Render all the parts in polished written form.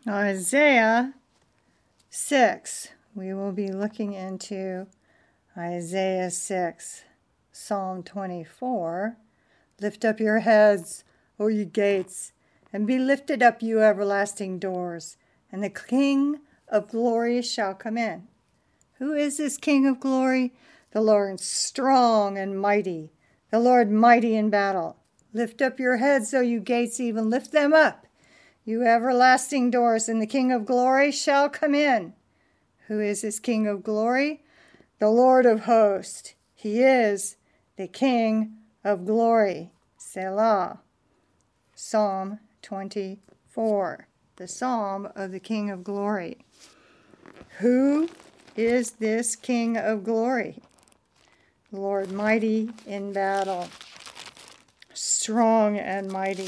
Isaiah 6. We will be looking into Isaiah 6, Psalm 24. Lift up your heads, O ye gates, and be lifted up, you everlasting doors, and the King of glory shall come in. Who is this King of glory? The Lord strong and mighty, the Lord mighty in battle. Lift up your heads, O you gates, even lift them up, you everlasting doors, and the King of glory shall come in. Who is this King of glory? The Lord of hosts. He is the King of glory. Selah. Psalm 24, the Psalm of the King of glory. Who is this King of glory? The Lord mighty in battle, strong and mighty.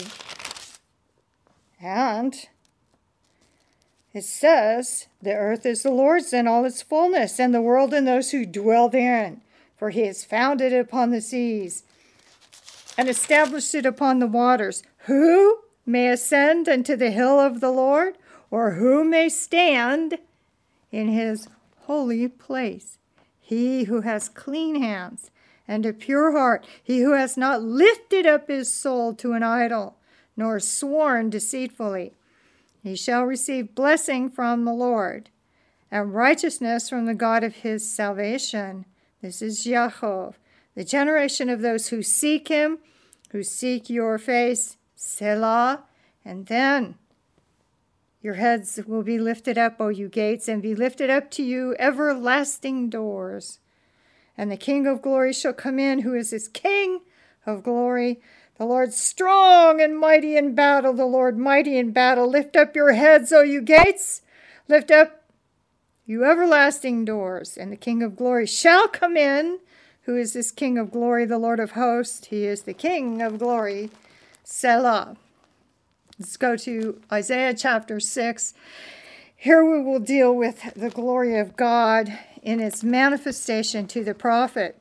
And it says, the earth is the Lord's and all its fullness, and the world and those who dwell therein. For he has founded it upon the seas and established it upon the waters. Who may ascend unto the hill of the Lord? Or who may stand in his holy place? He who has clean hands and a pure heart, he who has not lifted up his soul to an idol, nor sworn deceitfully. He shall receive blessing from the Lord, and righteousness from the God of his salvation. This is Yaakov, the generation of those who seek him, who seek your face, Selah. And then your heads will be lifted up, O you gates, and be lifted up to you everlasting doors. And the King of glory shall come in, who is this King of glory. The Lord strong and mighty in battle, the Lord mighty in battle. Lift up your heads, O you gates. Lift up, you everlasting doors. And the King of glory shall come in. Who is this King of glory? The Lord of hosts. He is the King of glory. Selah. Let's go to Isaiah chapter 6. Here we will deal with the glory of God in its manifestation to the prophet.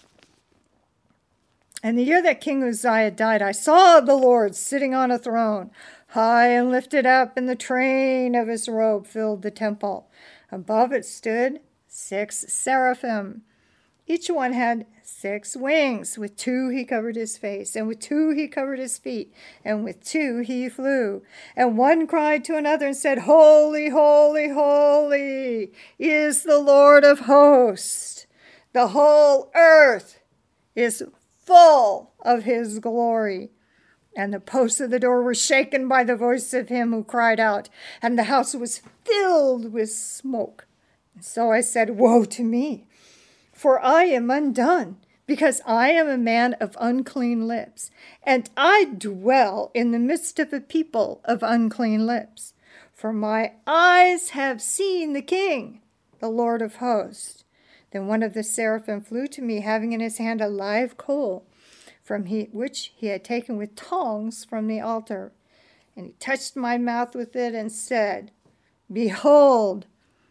And the year that King Uzziah died, I saw the Lord sitting on a throne, high and lifted up, and the train of his robe filled the temple. Above it stood 6 seraphim. Each one had 6 wings. With 2 he covered his face, and with 2 he covered his feet, and with 2 he flew. And one cried to another and said, Holy, holy, holy is the Lord of hosts. The whole earth is full of his glory. And the posts of the door were shaken by the voice of him who cried out, and the house was filled with smoke. And so I said, Woe to me, for I am undone, because I am a man of unclean lips, and I dwell in the midst of a people of unclean lips. For my eyes have seen the King, the Lord of hosts. Then one of the seraphim flew to me, having in his hand a live coal, which he had taken with tongs from the altar. And he touched my mouth with it and said, Behold,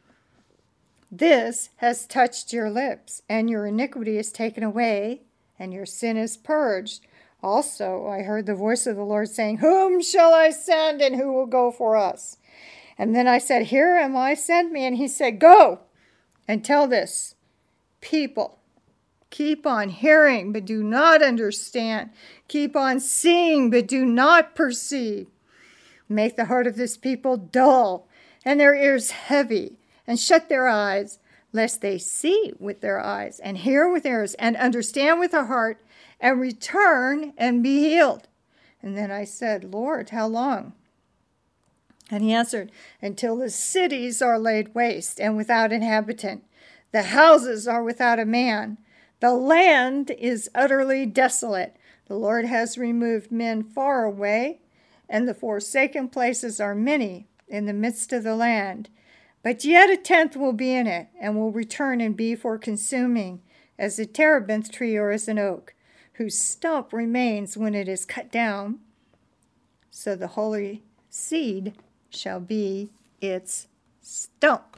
this has touched your lips, and your iniquity is taken away, and your sin is purged. Also I heard the voice of the Lord saying, Whom shall I send, and who will go for us? And then I said, Here am I, send me. And he said, Go and tell this people, keep on hearing, but do not understand. Keep on seeing, but do not perceive. Make the heart of this people dull, and their ears heavy, and shut their eyes, lest they see with their eyes, and hear with their ears, and understand with their heart, and return and be healed. And then I said, Lord, how long? And he answered, Until the cities are laid waste and without inhabitant. The houses are without a man. The land is utterly desolate. The Lord has removed men far away, and the forsaken places are many in the midst of the land. But yet a tenth will be in it, and will return and be for consuming, as a terebinth tree or as an oak, whose stump remains when it is cut down. So the holy seed shall be its stump.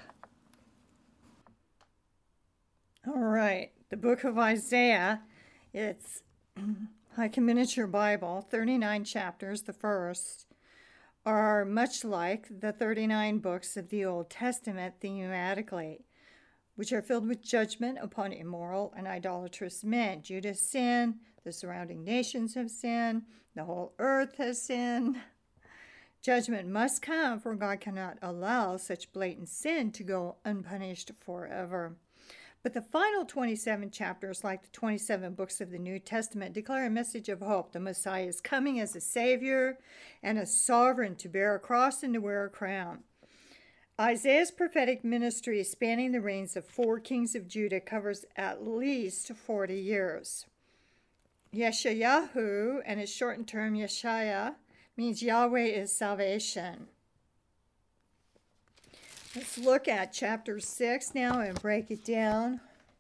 All right, the book of Isaiah, it's like a miniature Bible, 39 chapters, the first. are much like the 39 books of the Old Testament thematically, which are filled with judgment upon immoral and idolatrous men. Judah's sinned, the surrounding nations have sinned, the whole earth has sinned. Judgment must come, for God cannot allow such blatant sin to go unpunished forever. But the final 27 chapters, like the 27 books of the New Testament, declare a message of hope. The Messiah is coming as a Savior and a sovereign to bear a cross and to wear a crown. Isaiah's prophetic ministry, spanning the reigns of 4 kings of Judah, covers at least 40 years. Yeshayahu, and its shortened term Yeshaya, means Yahweh is salvation. Let's look at chapter 6 now and break it down.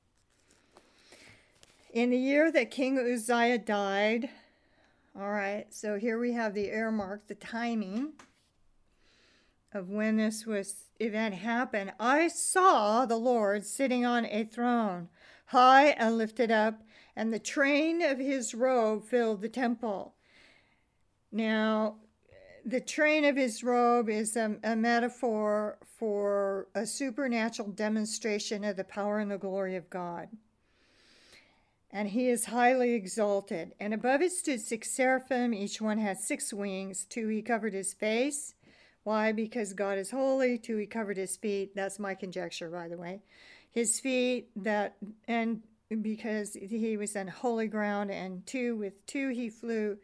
In the year that King Uzziah died, all right, so here we have the earmark, the timing of when this event happened. I saw the Lord sitting on a throne, high and lifted up, and the train of his robe filled the temple. Now, the train of his robe is a metaphor for a supernatural demonstration of the power and the glory of God. And he is highly exalted. And above it stood 6 seraphim. Each one had 6 wings. 2 he covered his face. Why? Because God is holy. 2 he covered his feet. That's my conjecture, by the way. His feet, and because he was on holy ground. And 2 he flew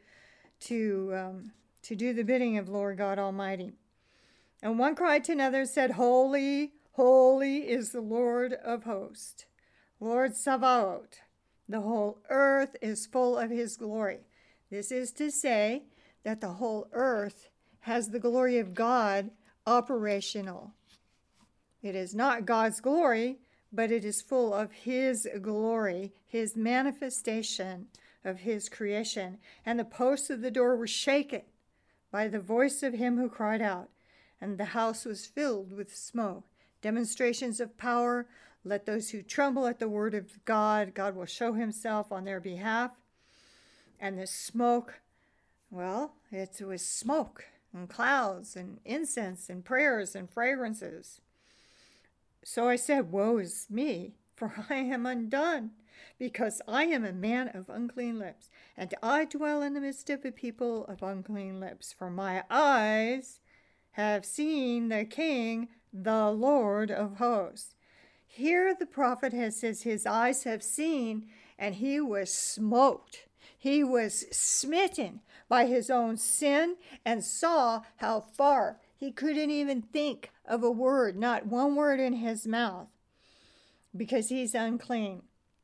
to do the bidding of Lord God Almighty. And one cried to another and said, Holy, holy is the Lord of hosts, Lord Sabaoth. The whole earth is full of his glory. This is to say that the whole earth has the glory of God operational. It is not God's glory, but it is full of his glory, his manifestation of his creation. And the posts of the door were shaken by the voice of him who cried out, and the house was filled with smoke. Demonstrations of power. Let those who tremble at the word of God will show himself on their behalf. And the smoke, well, it was smoke and clouds and incense and prayers and fragrances. So I said, Woe is me, for I am undone, because I am a man of unclean lips, and I dwell in the midst of a people of unclean lips. For my eyes have seen the King, the Lord of hosts. Here the prophet says his eyes have seen, and he was smoked. He was smitten by his own sin and saw how far he couldn't even think of a word, not one word in his mouth, because he's unclean.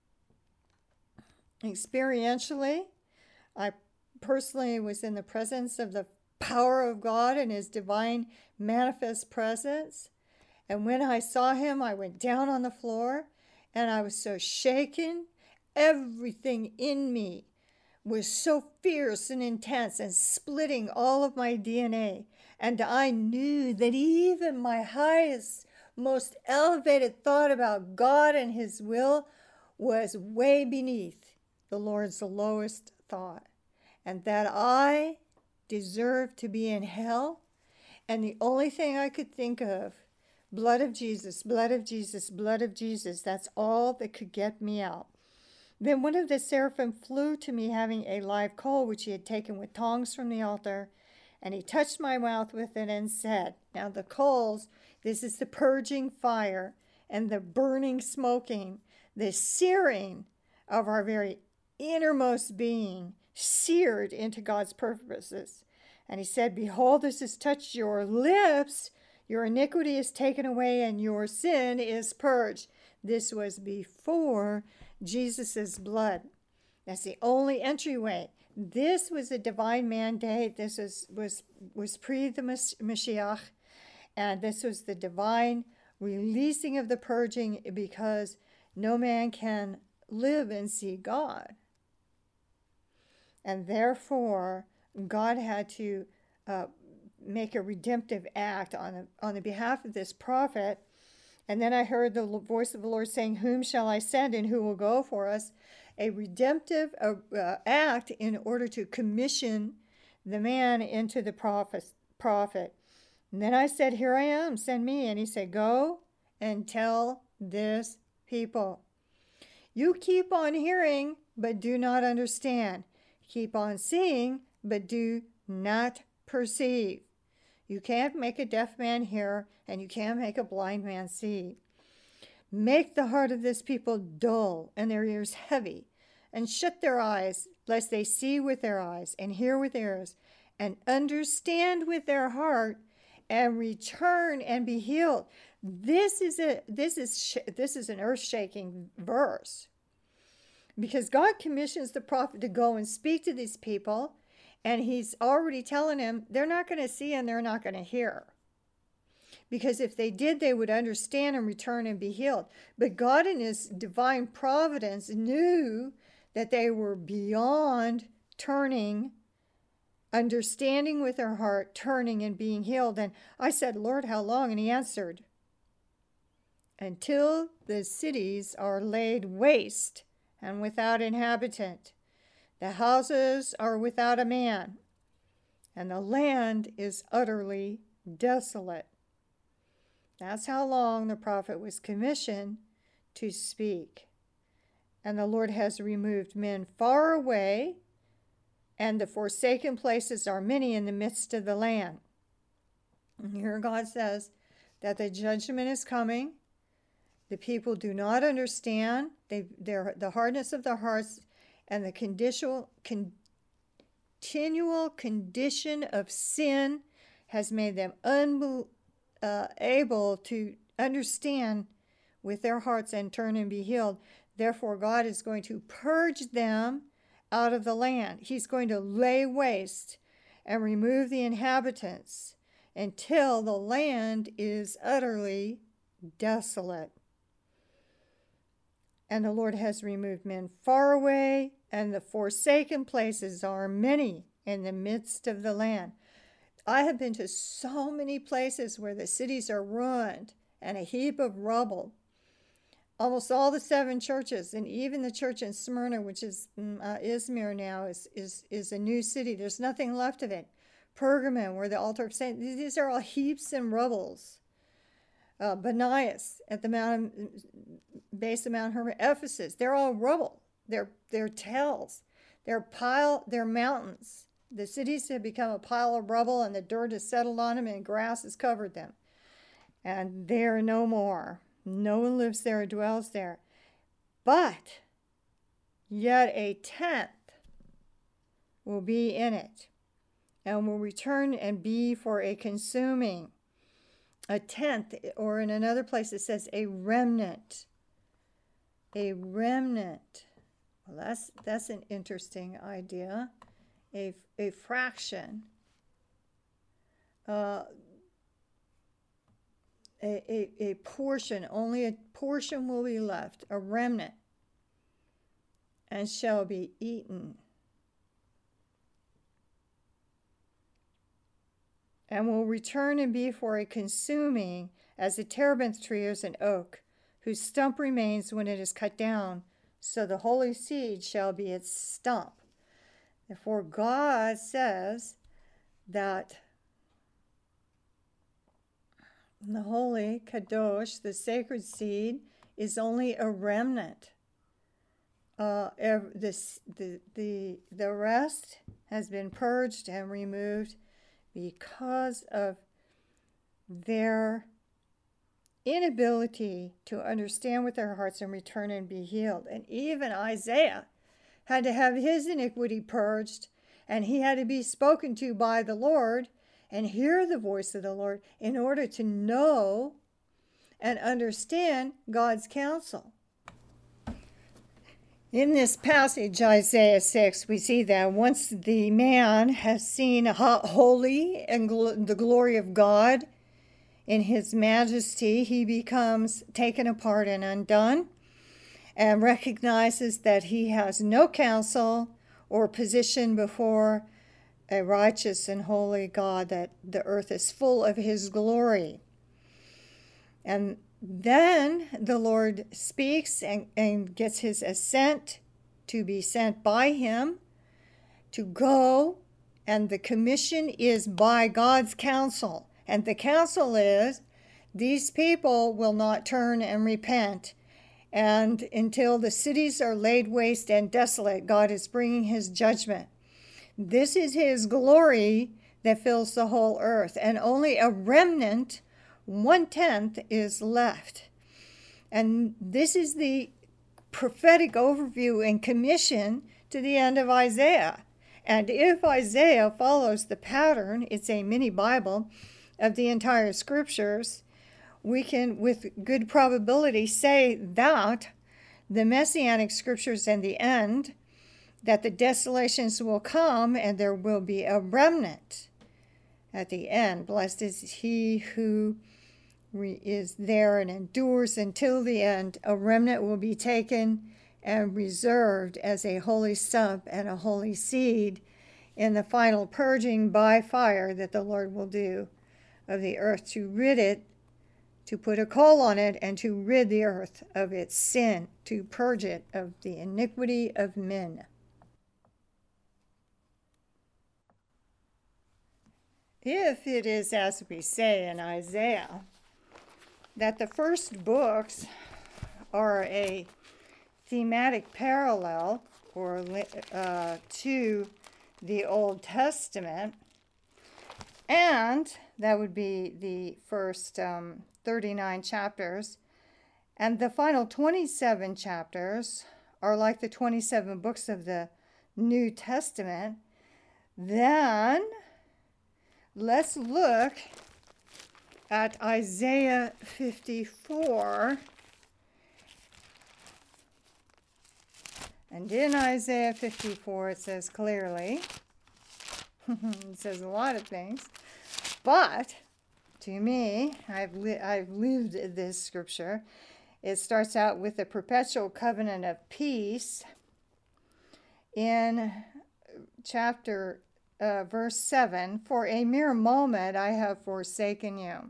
Experientially, I personally was in the presence of the power of God and his divine manifest presence. And when I saw him, I went down on the floor and I was so shaken. Everything in me was so fierce and intense and splitting all of my DNA. And I knew that even my highest, most elevated thought about God and his will was way beneath the Lord's lowest thought. And that I deserved to be in hell. And the only thing I could think of, blood of Jesus, blood of Jesus, blood of Jesus. That's all that could get me out. Then one of the seraphim flew to me, having a live coal which he had taken with tongs from the altar, and he touched my mouth with it and said, now the coals, this is the purging fire and the burning smoking, the searing of our very innermost being, seared into God's purposes. And he said, behold, this has touched your lips. Your iniquity is taken away and your sin is purged. This was before Jesus' blood. That's the only entryway. This was a divine mandate. This was pre the Mashiach. And this was the divine releasing of the purging, because no man can live and see God. And therefore, God had to make a redemptive act on the behalf of this prophet. And then I heard the voice of the Lord saying, whom shall I send and who will go for us? A redemptive act in order to commission the man into the prophet. And then I said, here I am, send me. And he said, go and tell this people. You keep on hearing, but do not understand. Keep on seeing, but do not perceive. You can't make a deaf man hear, and you can't make a blind man see. Make the heart of this people dull, and their ears heavy, and shut their eyes, lest they see with their eyes, and hear with ears, and understand with their heart, and return and be healed. This is an earth-shaking verse, because God commissions the prophet to go and speak to these people, and he's already telling them they're not going to see and they're not going to hear. Because if they did, they would understand and return and be healed. But God in his divine providence knew that they were beyond turning, understanding with their heart, turning and being healed. And I said, Lord, how long? And he answered, until the cities are laid waste and without inhabitant. The houses are without a man, and the land is utterly desolate. That's how long the prophet was commissioned to speak. And the Lord has removed men far away, and the forsaken places are many in the midst of the land. And here God says that the judgment is coming. The people do not understand. The hardness of their hearts and the continual condition of sin has made them able to understand with their hearts and turn and be healed. Therefore, God is going to purge them out of the land. He's going to lay waste and remove the inhabitants until the land is utterly desolate. And the Lord has removed men far away, and the forsaken places are many in the midst of the land. I have been to so many places where the cities are ruined and a heap of rubble. Almost all the 7 churches, and even the church in Smyrna, which is Izmir now, is a new city. There's nothing left of it. Pergamon, where the altar of Saint, these are all heaps and rubbles. Banias at the base of Mount Hermon, Ephesus, they're all rubble. They're tells. They're mountains. The cities have become a pile of rubble, and the dirt has settled on them, and grass has covered them. And they're no more. No one lives there or dwells there. But yet a tenth will be in it, and will return and be for a consuming. A tenth, or in another place it says a remnant. A remnant. Well, that's an interesting idea. A fraction. A portion. Only a portion will be left. A remnant. And shall be eaten. And will return and be for a consuming, as the terebinth tree is an oak, whose stump remains when it is cut down, so the holy seed shall be its stump. Therefore God says that the holy, kadosh, the sacred seed, is only a remnant. The rest has been purged and removed because of their inability to understand with their hearts and return and be healed. And even Isaiah had to have his iniquity purged, and he had to be spoken to by the Lord and hear the voice of the Lord in order to know and understand God's counsel. In this passage, Isaiah 6, we see that once the man has seen holy and the glory of God in his majesty, he becomes taken apart and undone and recognizes that he has no counsel or position before a righteous and holy God, that the earth is full of his glory. And then the Lord speaks and gets his assent to be sent by him to go And the commission is by God's counsel. And the counsel is, these people will not turn and repent. And until the cities are laid waste and desolate, God is bringing his judgment. This is his glory that fills the whole earth. And only a remnant, 1/10, is left. And this is the prophetic overview and commission to the end of Isaiah. And if Isaiah follows the pattern, it's a mini Bible of the entire scriptures, we can with good probability say that the messianic scriptures and the end, that the desolations will come and there will be a remnant at the end. Blessed is he who is there and endures until the end. A remnant will be taken and reserved as a holy stump and a holy seed in the final purging by fire that the Lord will do of the earth, to rid it, to put a coal on it, and to rid the earth of its sin, to purge it of the iniquity of men. If it is as we say in Isaiah, that the first books are a thematic parallel or to the Old Testament, and that would be the first 39 chapters, and the final 27 chapters are like the 27 books of the New Testament, then let's look at Isaiah 54. And in Isaiah 54, it says clearly, it says a lot of things, but to me, I've lived this scripture. It starts out with the perpetual covenant of peace in chapter verse 7. For a mere moment I have forsaken you,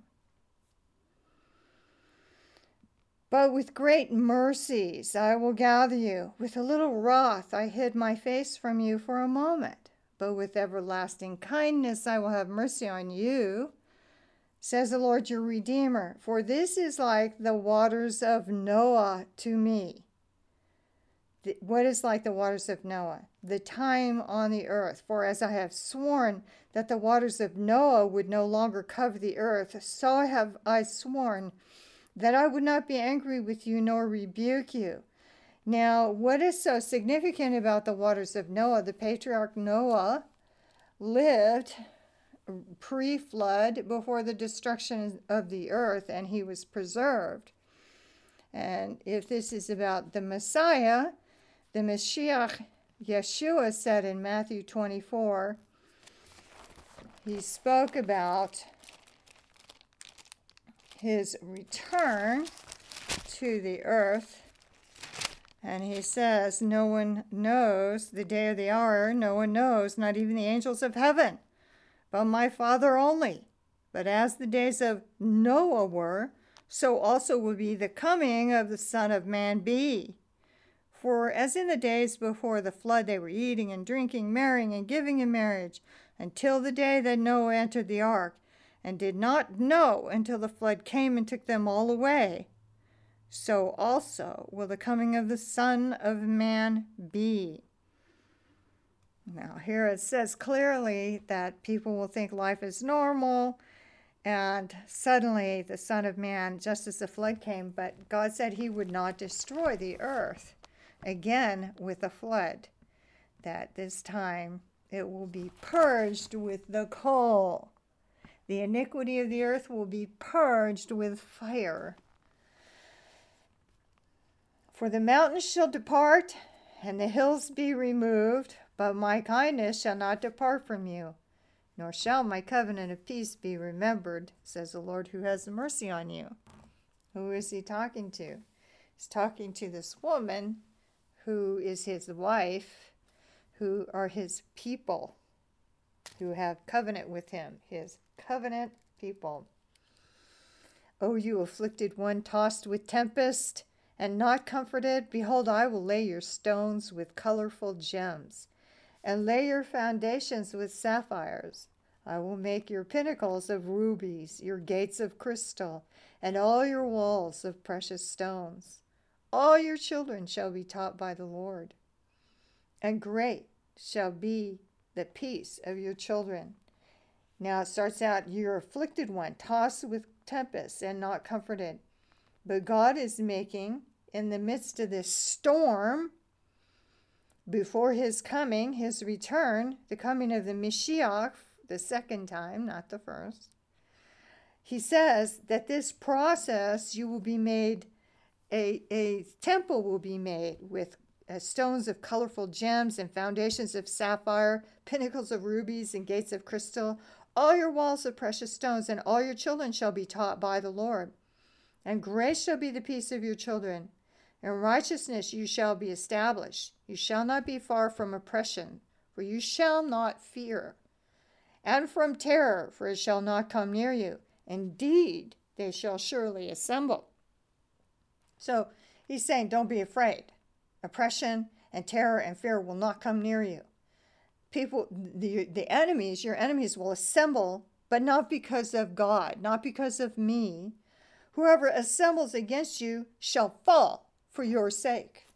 but with great mercies I will gather you. With a little wrath I hid my face from you for a moment, but with everlasting kindness I will have mercy on you, says the Lord your Redeemer. For this is like the waters of Noah to me. What is like the waters of Noah? The time on the earth. For as I have sworn that the waters of Noah would no longer cover the earth, so have I sworn that I would not be angry with you nor rebuke you. Now, what is so significant about the waters of Noah? The patriarch Noah lived pre-flood, before the destruction of the earth, and he was preserved. And if this is about the Messiah, the Mashiach, Yeshua said in Matthew 24, he spoke about his return to the earth, and he says, no one knows the day or the hour, no one knows, not even the angels of heaven, but my Father only. But as the days of Noah were, so also will be the coming of the Son of Man be. For as in the days before the flood they were eating and drinking, marrying and giving in marriage, until the day that Noah entered the ark, and did not know until the flood came and took them all away, so also will the coming of the Son of Man be. Now, here it says clearly that people will think life is normal, and suddenly the Son of Man, just as the flood came, but God said he would not destroy the earth again with a flood, that this time it will be purged with the coal. The iniquity of the earth will be purged with fire. For the mountains shall depart, and the hills be removed, but my kindness shall not depart from you, nor shall my covenant of peace be remembered, says the Lord who has mercy on you. Who is he talking to? He's talking to this woman who is his wife, who are his people, who have covenant with him, his covenant people. O you afflicted one, tossed with tempest and not comforted, behold, I will lay your stones with colorful gems, and lay your foundations with sapphires. I will make your pinnacles of rubies, your gates of crystal, and all your walls of precious stones. All your children shall be taught by the Lord, and great shall be the peace of your children. Now it starts out, you're afflicted one, tossed with tempests and not comforted. But God is making, in the midst of this storm, before his coming, his return, the coming of the Mashiach, the second time, not the first, he says that this process, you will be made, a temple will be made with stones of colorful gems and foundations of sapphire, pinnacles of rubies and gates of crystal, all your walls of precious stones, and all your children shall be taught by the Lord. And grace shall be the peace of your children. In righteousness you shall be established. You shall not be far from oppression, for you shall not fear. And from terror, for it shall not come near you. Indeed, they shall surely assemble. So he's saying, don't be afraid. Oppression and terror and fear will not come near you. People, the enemies, your enemies will assemble, but not because of God, not because of me. Whoever assembles against you shall fall for your sake.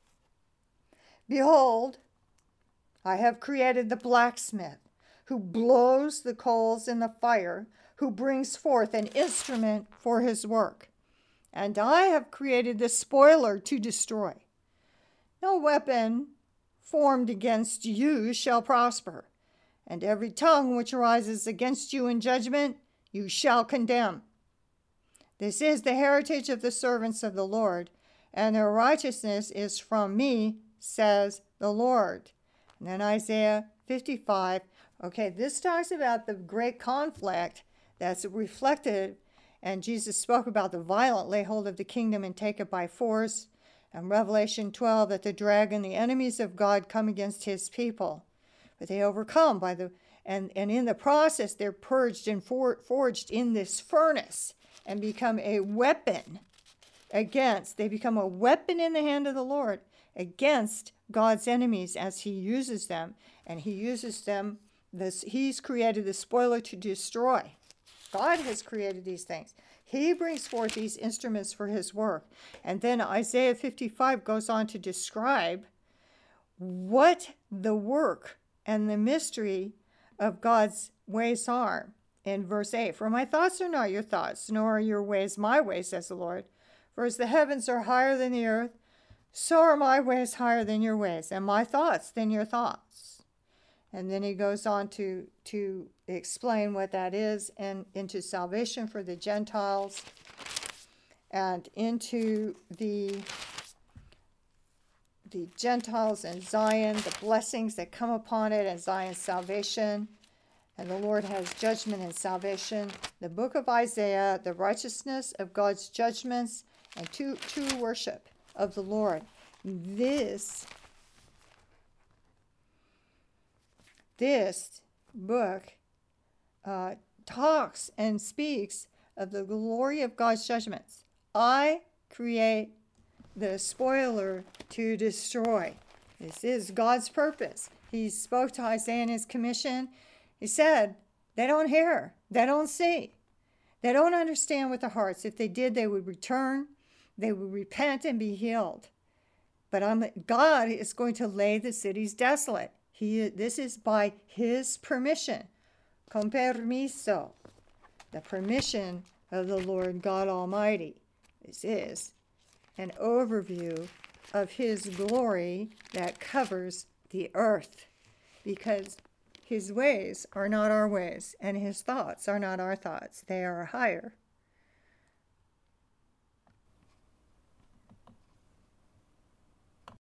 Behold, I have created the blacksmith, who blows the coals in the fire, who brings forth an instrument for his work. And I have created the spoiler to destroy. No weapon formed against you shall prosper, and every tongue which rises against you in judgment you shall condemn. This is the heritage of the servants of the Lord, and their righteousness is from me, says the Lord. And then Isaiah 55. Okay, this talks about the great conflict that's reflected, and Jesus spoke about the violent lay hold of the kingdom and take it by force. And Revelation 12, that the dragon, the enemies of God, come against his people. But they overcome by and in the process they're purged and forged in this furnace and become a weapon they become a weapon in the hand of the Lord against God's enemies as he uses them. And he uses them, he's created the spoiler to destroy. God has created these things. He brings forth these instruments for his work. And then Isaiah 55 goes on to describe what the work and the mystery of God's ways are. In verse 8, for my thoughts are not your thoughts, nor are your ways my ways, says the Lord. For as the heavens are higher than the earth, so are my ways higher than your ways, and my thoughts than your thoughts. And then he goes on to explain what that is, and into salvation for the Gentiles, and into the Gentiles and Zion, the blessings that come upon it, and Zion's salvation. And the Lord has judgment and salvation. The book of Isaiah, the righteousness of God's judgments, and true worship of the Lord. This book talks and speaks of the glory of God's judgments. I create the spoiler to destroy. This is God's purpose. He spoke to Isaiah in his commission. He said, they don't hear, they don't see, they don't understand with their hearts. If they did, they would return, they would repent and be healed. But God is going to lay the cities desolate. This is by his permission, con permiso, the permission of the Lord God Almighty. This is an overview of his glory that covers the earth, because his ways are not our ways, and his thoughts are not our thoughts. They are higher